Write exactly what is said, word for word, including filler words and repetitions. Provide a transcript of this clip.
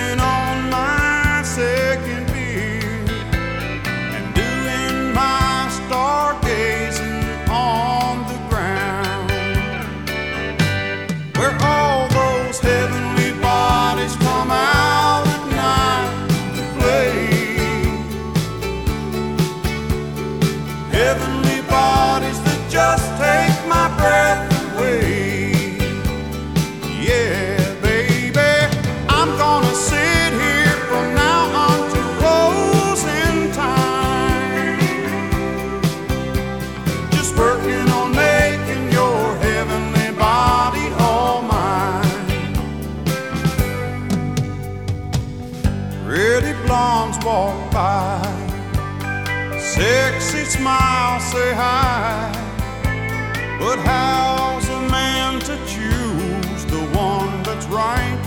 sipping on my second beer and doing my stargazing on the ground, where all those heavenly bodies come out at night to play. Heavenly bodies that just take my breath away. Yeah, baby, I'm gonna sit here from now on to closing time, just working on making your heavenly body all mine. Pretty blondes walk by, sexy smile say hi, but how's a man to choose the one that's right